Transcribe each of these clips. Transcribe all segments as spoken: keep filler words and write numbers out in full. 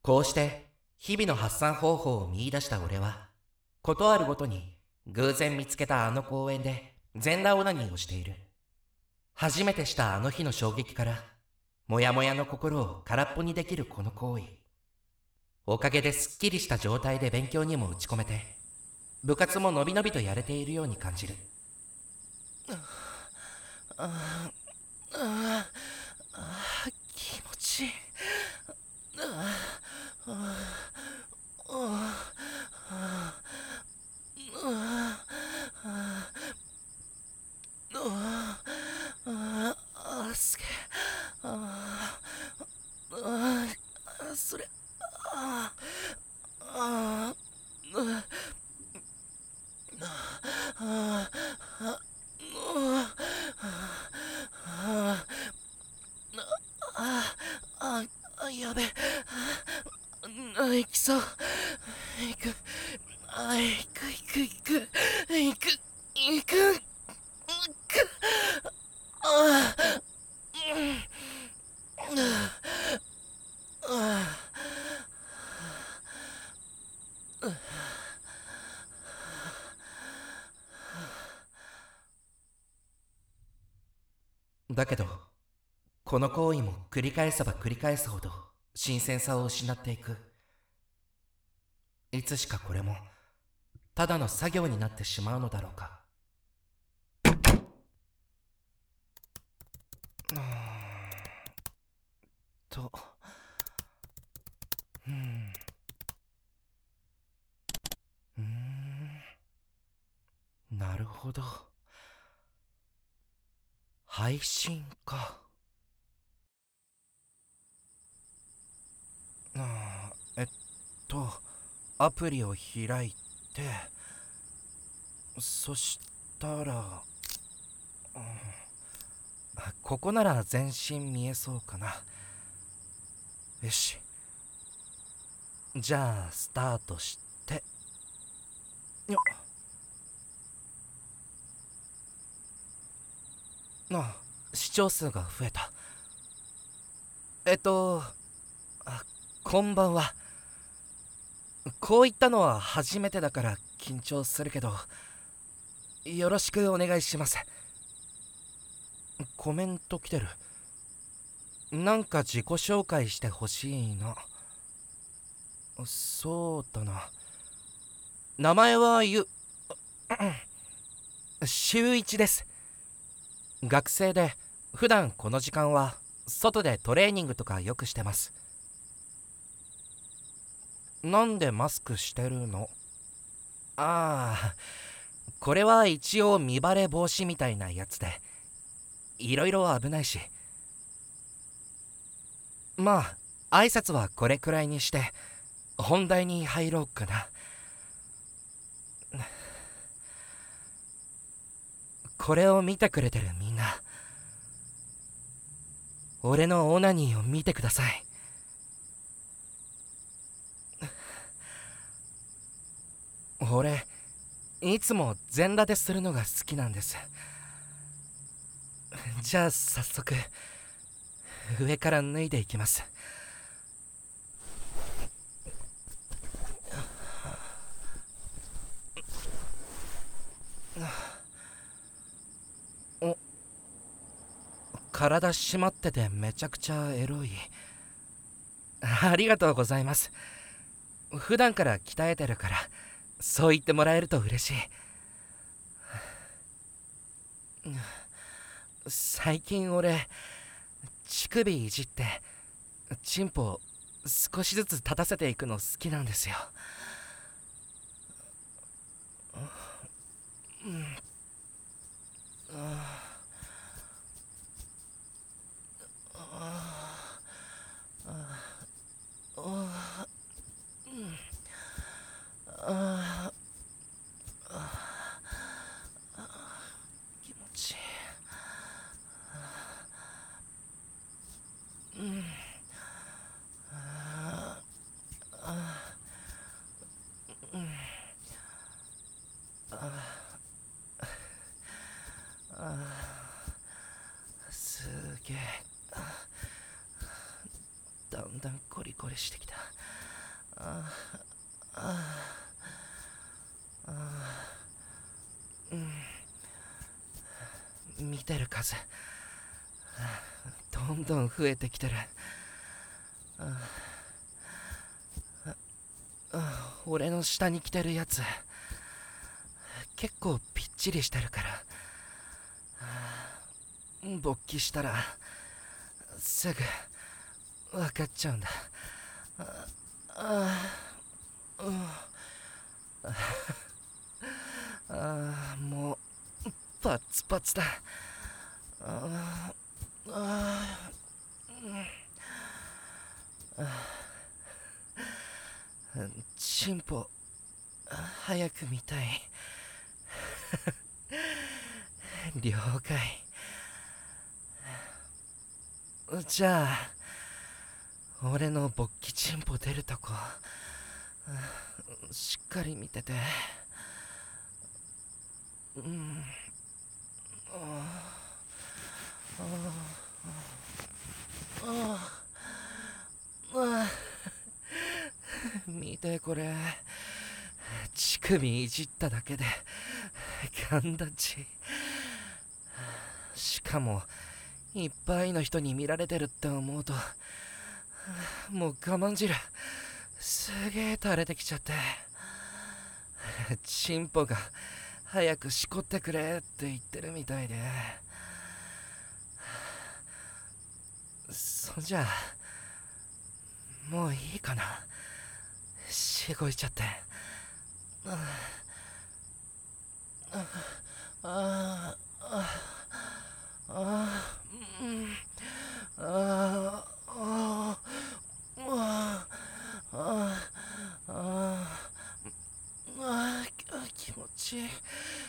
こうして日々の発散方法を見出した俺は、ことあるごとに偶然見つけたあの公園で全裸オナニーをしている。初めてしたあの日の衝撃から、もやもやの心を空っぽにできるこの行為。おかげですっきりした状態で勉強にも打ち込めて、部活ものびのびとやれているように感じる。 あああ気持ちいい。ああああああああすげえ。ああそれああああああああやべえ。あ行きそう。行く。あ行く行く行く行く行く行く。ああだけど、この行為も繰り返せば繰り返すほど新鮮さを失っていく。いつしかこれもただの作業になってしまうのだろうか。とうんうーんなるほど、配信か。あーえっとアプリを開いて、そしたら、うん、ここなら全身見えそうかな。よし、じゃあスタートして、よっ。あ、視聴数が増えた。えっとあこんばんは。こういったのは初めてだから緊張するけど、よろしくお願いします。コメント来てる。なんか自己紹介してほしいな。そうだな、名前はゆ週一です。学生で普段この時間は外でトレーニングとかよくしてます。なんでマスクしてるの？ああ、これは一応見バレ防止みたいなやつで、いろいろ危ないし。まあ挨拶はこれくらいにして本題に入ろうかな。これを見てくれてるみんな、俺のオナニーを見てください。俺いつも全裸でするのが好きなんです。じゃあ早速上から脱いでいきます。お、体締まっててめちゃくちゃエロい。ありがとうございます。普段から鍛えてるからそう言ってもらえると嬉しい。最近俺乳首いじってチンポ少しずつ立たせていくの好きなんですよ。気持ちいい。 リコリしてきた。あああうん見てる数どんどん増えてきてる。ああ俺の下に来てるやつ結構ぴっちりしてるから勃起したらすぐ分かっちゃうんだ。ああうんあもうパツパツだ。ああチンポ早く見たい。了解。じゃあ俺の勃起チンポ出るとこしっかり見てて。うん見てこれ、乳首いじっただけでガンダチ。しかもいっぱいの人に見られてるって思うともう我慢汁すげえ垂れてきちゃって、チンポが早くしこってくれって言ってるみたいで。そんじゃもういいかな、しごいちゃって。あああああうんあああああああ気持ちいい。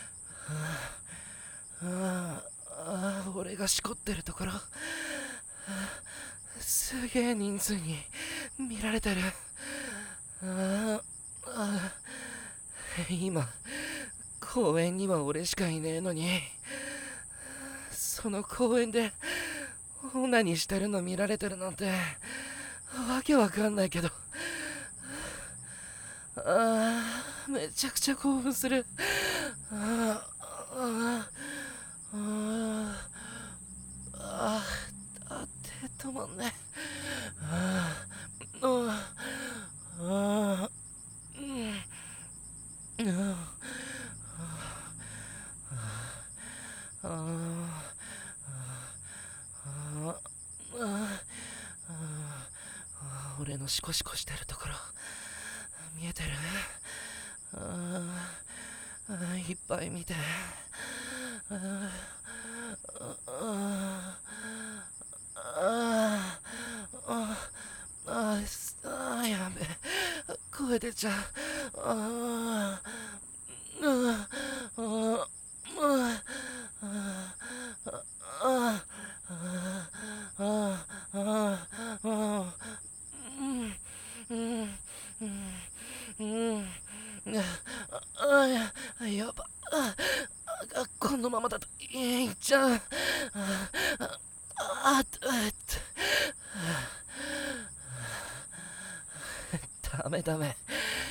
ああ俺がしこってるところすげえ人数に見られてる。ああ今公園には俺しかいねえのに、その公園でオナニーしてるの見られてるなんてわけわかんないけど、ああめちゃくちゃ興奮する。あああああ手止まんね。ああああうんああああ俺のシコシコしてるところ見えてる。ああいっぱい見て。あああああやべえ声出ちゃう。ああああああああうんうんうんあややばあこのままだといっちゃう。ああっとダメダメ。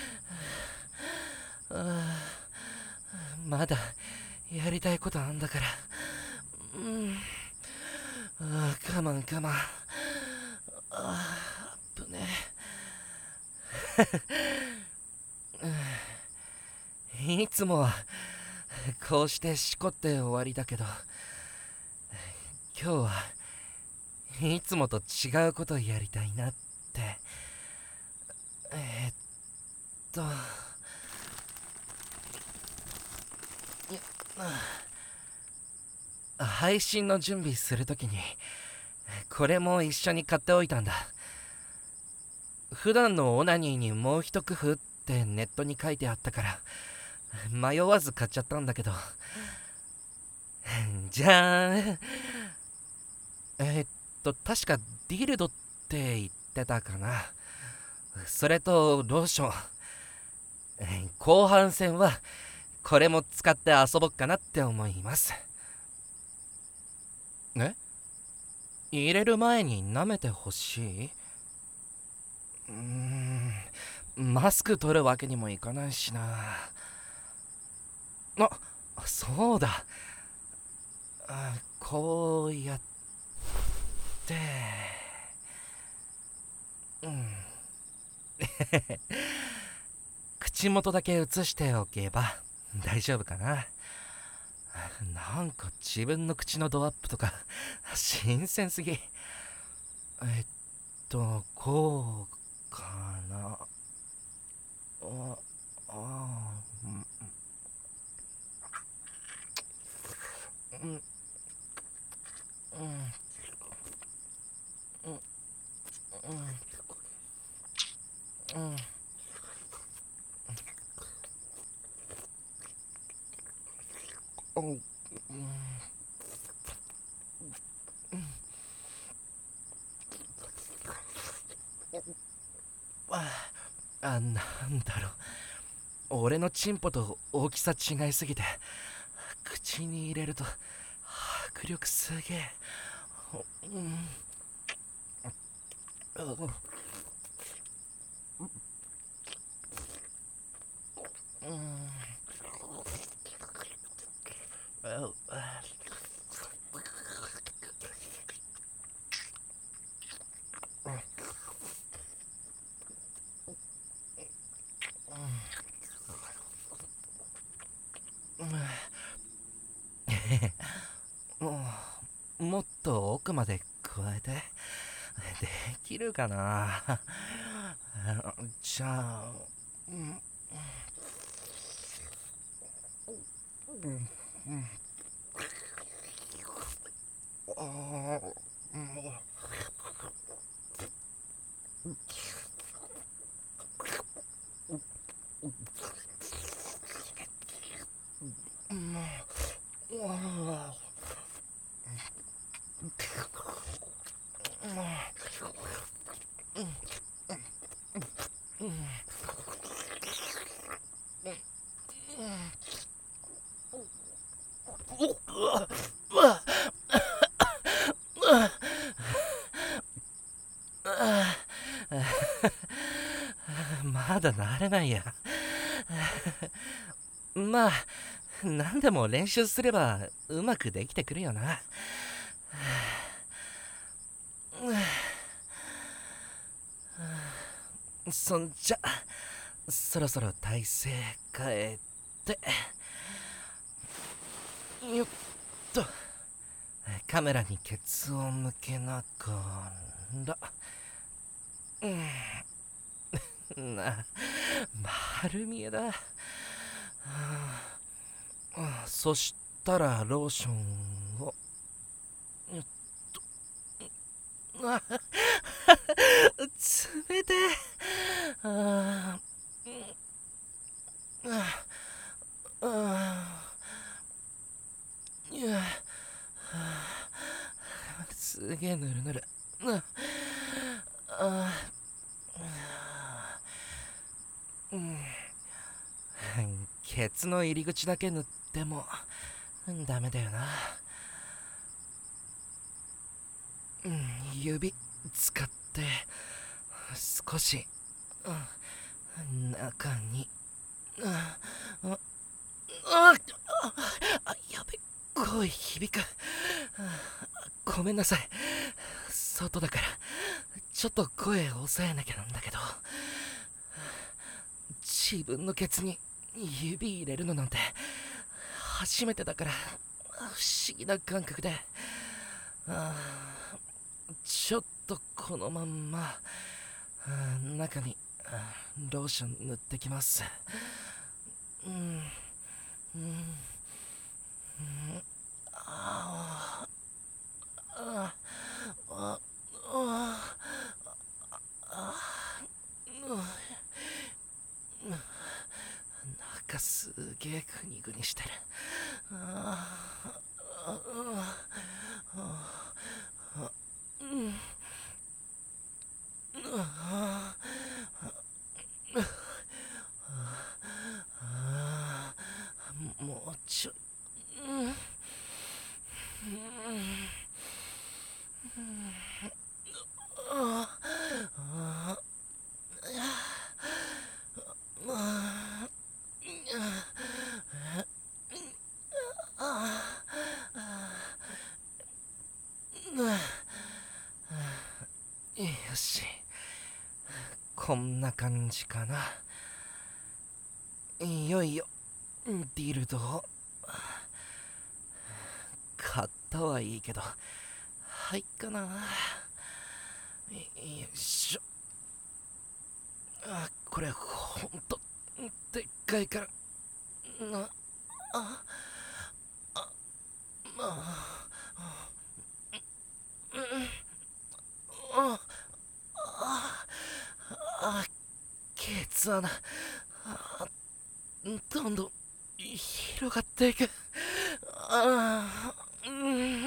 まだやりたいことあんだから。うんあ我慢我慢。あぶねえいつもはこうしてしこって終わりだけど、今日はいつもと違うことやりたいなって。えー、っと配信の準備するときにこれも一緒に買っておいたんだ。普段のオナニーにもう一工夫ってネットに書いてあったから迷わず買っちゃったんだけど。じゃーん。えー、っと確かディルドって言ってたかな。それとローション。後半戦はこれも使って遊ぼっかなって思います。え？入れる前に舐めてほしい？ うーんマスク取るわけにもいかないしな。あ、そうだ。あ、こうやってうん口元だけ映しておけば大丈夫かな。なんか自分の口のドアップとか新鮮すぎ。えっとこうかな。ああうんうんうんうんうんうんああ、なんだろう。俺のチンポと大きさ違いすぎて口に入れると迫力すげえ。うんうんもうもっと奥まで加えてできるかな。じゃあうんうんうんあーうんまだ慣れないや。まあ何でも練習すればうまくできてくるよな。そんじゃそろそろ体勢変えてよっとカメラにケツを向けながらうんな丸見えだ。はあ、そしたらローションをよっとあ冷てえ。あああいやすげえぬるぬる。ああうんケツの入り口だけ塗ってもダメだよな。うん指使って少し、うん、中にああああやべ声響く。ごめんなさい。外だからちょっと声抑えなきゃなんだけど、自分のケツに指入れるのなんて初めてだから不思議な感覚で、あちょっとこのまんま中にローション塗ってきます。うんうんうんああああなんかすげえグニグニしてる。あああうんああもうちょうんうんああこんな感じかな。いよいよディルドを買ったはいいけど入っかな。よいしょ。あ、これほんとでっかいからな。ああああああ、ケツ穴、あどんどん広がっていく。あー、うん、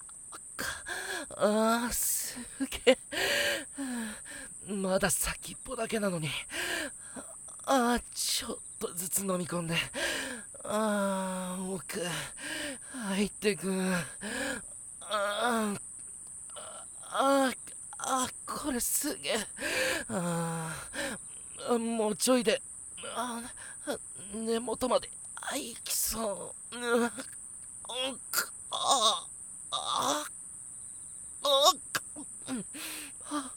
あー、すげえ。まだ先っぽだけなのに。あー、ちょっとずつ飲み込んで。あー、奥入ってく。あーあーあー、これすげえ。あー、もうちょいで、あー、根元までいきそう。うん、うん、くあーあーあー、うん、あ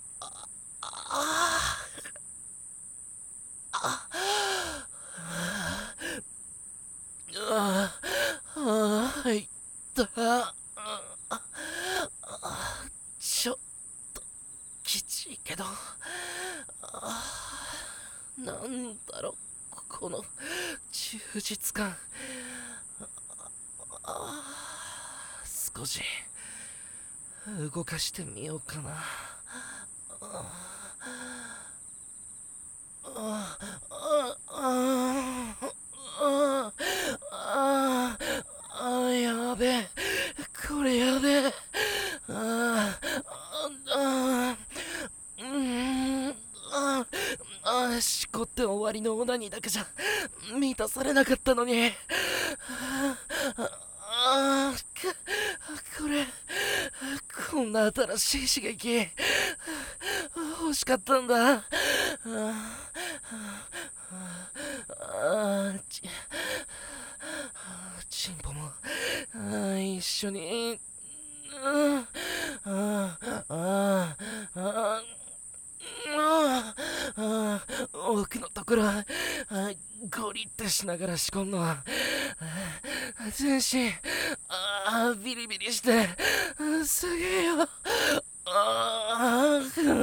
あああああ、いった。ああ、ちょっときちいけど、あなんだろう、この充実感。あ少し動かしてみようかな。あああああああやべえ、これやべえ。ああうんああしこって終わりのオナニーだけじゃ満たされなかったのに。ああこれこんな新しい刺激欲しかったんだ。ああちチンポもあ一緒に。ああああああ奥のところあゴリってしながら仕込んのは全身あビリビリしてすげえよ。あ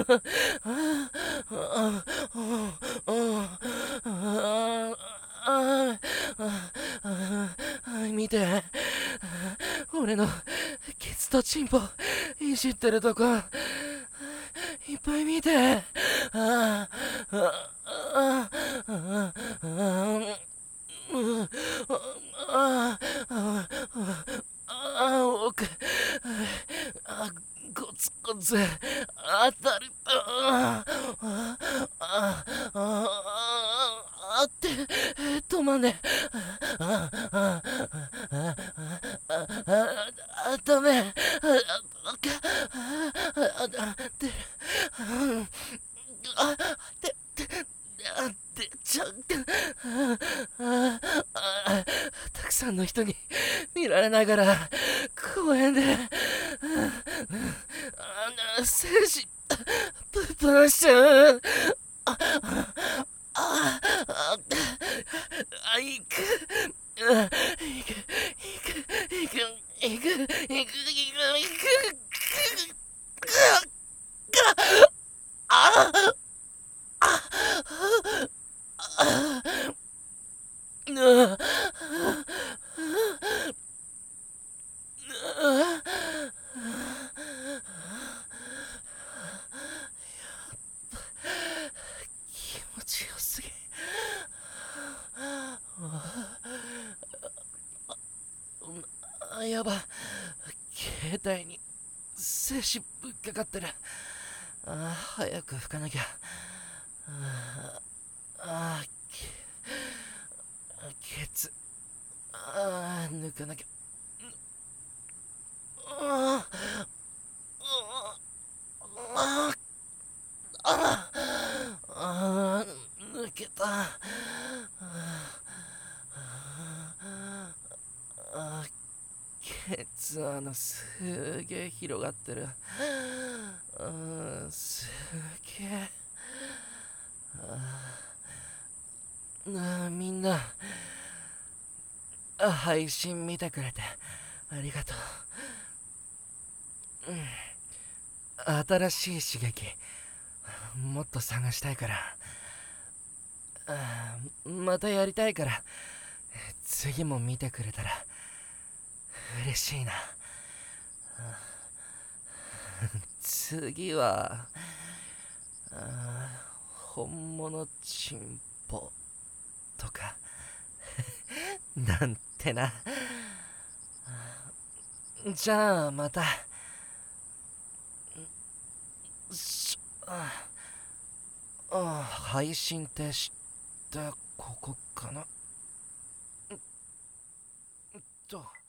あ見て、俺のケツとチンポいじってるとこいっぱい見て。ああああああ奥あゴツゴツ当たる。ああああって止まんねえ。ああああダメ。ああであであ出ちゃう。ああたくさんの人に見られながら公園で精子ぶっ放しちゃう。ああああいくいくいくいくいくいくいくいくああ気持ちよすぎ。あやば、携帯に精子ぶっかかってる。あ早く拭かなきゃ。ああケツあ抜かなきゃ。ああああ抜けた。ああケツ穴すげえ広がってる。うんすげえ。 あみんなあ配信見てくれてありがとう、うん、新しい刺激もっと探したいからあまたやりたいから次も見てくれたら嬉しいな。次はあ本物チンポとかなんてな。じゃあまたしああ配信って知ってここかなと